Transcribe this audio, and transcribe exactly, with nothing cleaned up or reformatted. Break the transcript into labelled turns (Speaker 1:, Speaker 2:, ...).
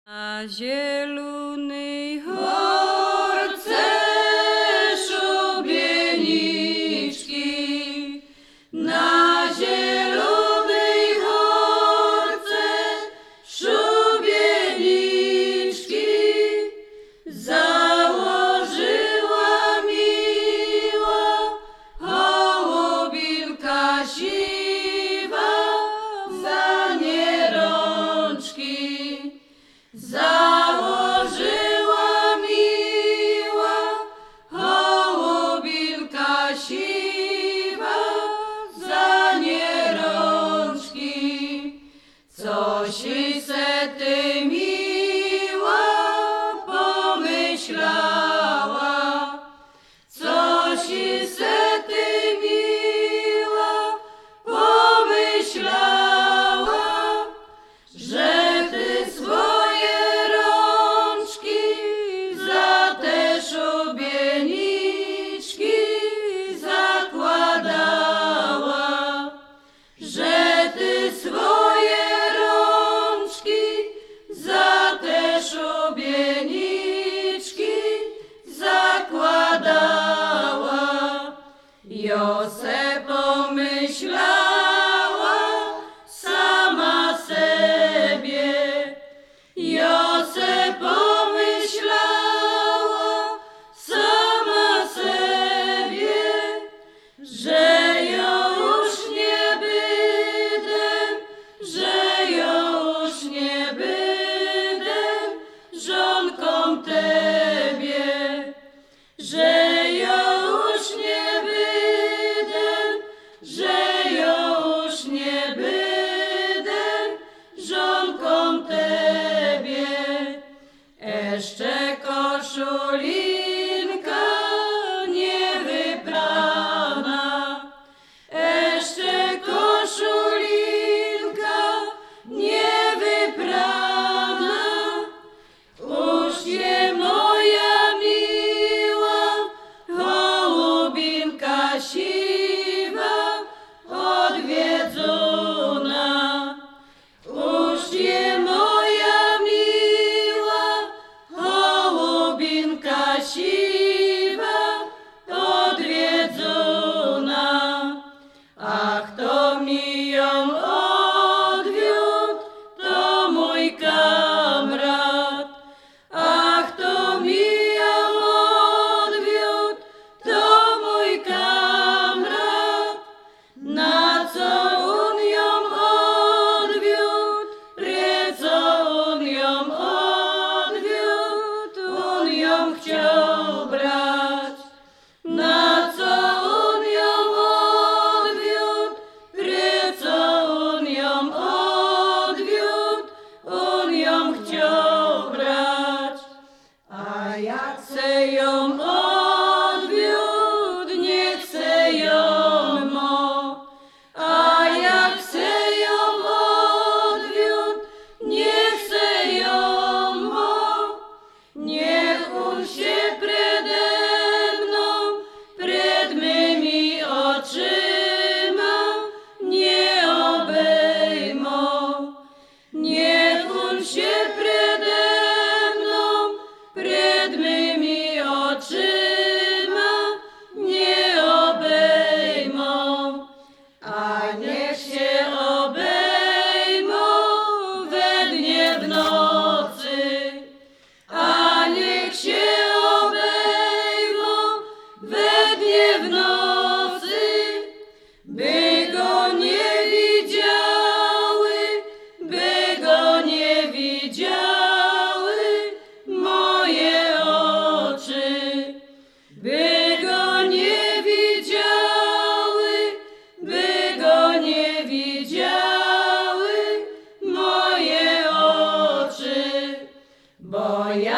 Speaker 1: Na zielonej
Speaker 2: Horce szubieniczki, na zielonej horce szubieniczki założyła miła hołubinka siwa za nie rączki. Założyła miła hołubinka siwa za nie rączki. Coś se ty miła pomyślała, coś se ty miła pomyślała, że ty swoje rączki za te szubieniczki zakładała, że ty swoje rączki za te szubieniczki zakładała. Jose pomyślała sama sobie, Jose pomyślała sama sobie, że już nie będę, że już nie będę żonką tebie, że już nie będę, że już nie będę żonką tebie. Jeszcze koszulinka nie wyprana, jeszcze koszulinka nie wyprana. Uż je moja miła hołubinka siwa odwiedzona. Uż je moja miła hołubinka siwa odwiedzona. Ach, to mi ją odwiódł, to mój kamrat. Ach, to mi ją odwiódł, to mój kamrat. Na co on ją odwiódł, prie co on ją odwiódł, on ją chciał brać. Na co on ją odwiódł, prie co on ją odwiódł, on ją chciał brać. A jak se ją odwiódł, nie chce ją mo. A jak se ją odwiódł, nie chce ją mo. Niech on się prede mną, pred mymi oczyma nie obejmą. Niech on się prede mną, pred mymi oczyma nie obejmą. A niech się obejmą we dnie w nocy, a niech się obejmą we dnie w nocy, by go nie widziały, by go nie widziały moje oczy, by go nie widziały, by go nie widziały moje oczy, bo ja